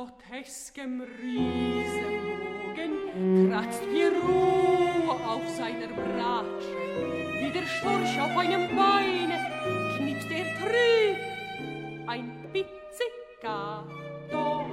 groteskem Riesenbogen kratzt Pierrot auf seiner Bratsche. Wie der Storch auf einem Beine knipst er trüb ein Pizzicato.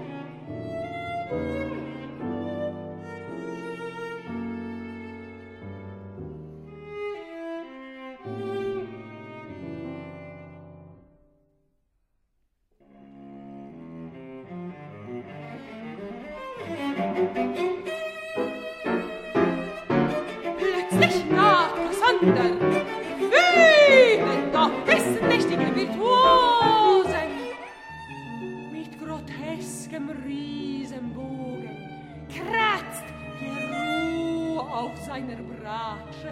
Plötzlich nach Cassander wühlen da nächtige Virtuosen mit groteskem Riesenbogen kratzt Pierrot auf seiner Bratsche.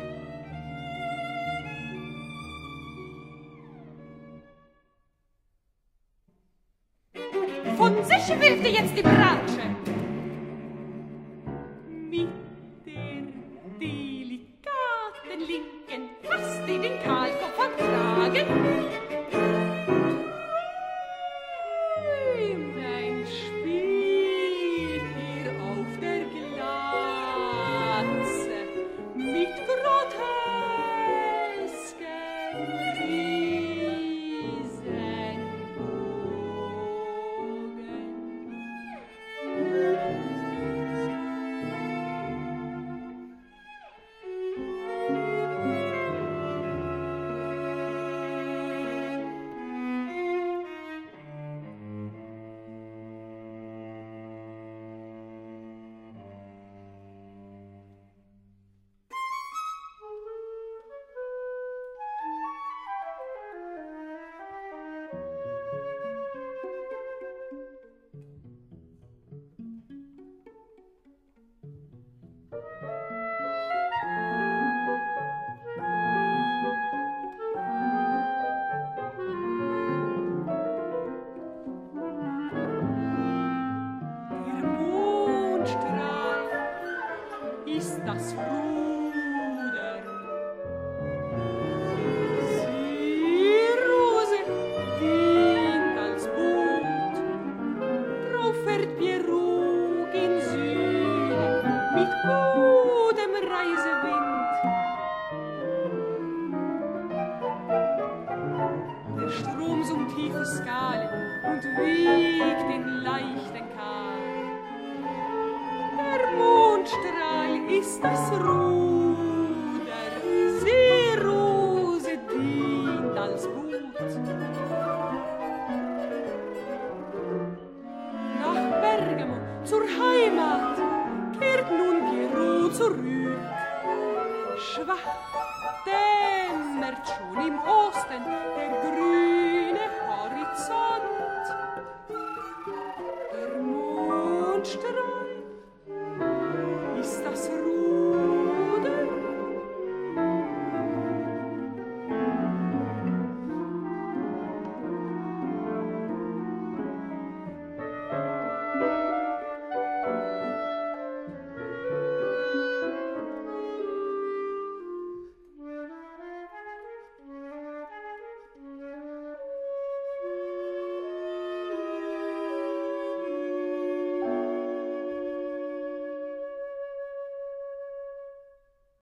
Von sich wirft er jetzt die Bratsche. Mit der delikaten Linken fasst er den Kahlkopf am Kragen. Träumt ein Spiel hier auf der Glatze mit groteskem das Ruder. Sie Rose dient als Boot, drauf fährt Pierrot gen Süden mit gutem Reisewind. Der Strom summt tiefe Skalen und wiegt den leichten Kahn. Der Mondstrahl ist das Ruder, Seerose dient als Boot. Nach Bergamo zur Heimat kehrt nun Pierrot zurück. Schwach dämmert schon im Osten der grüne